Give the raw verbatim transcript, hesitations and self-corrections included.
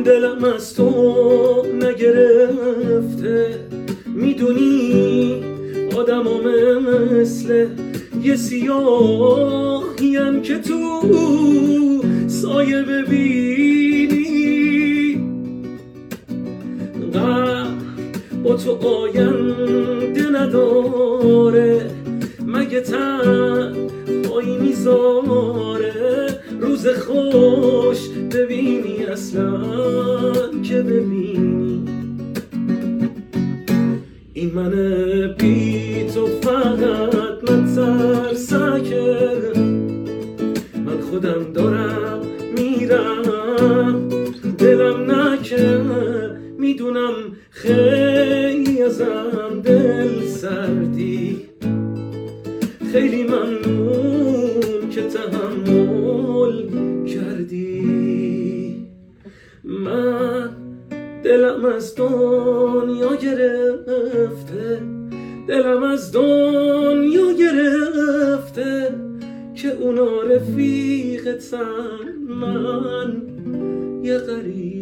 دلم از تو نگرفته، میدونی آدم ها مثل یه سیاهیم که تو سایه ببینی. قهر با تو آینده نداره، مگه تنهایی میذاره روز خوش ببینی اصلا که ببینی. این من بی تو فقط مترسکه، من خودم دارم میرم دلم نکه، میدونم خیلی ازم دل سردی، خیلی ممنون که تحمل کردی. من دلم از دنیا گرفته، دلم از دنیا گرفته که اونا رفیقتن، من یه غریب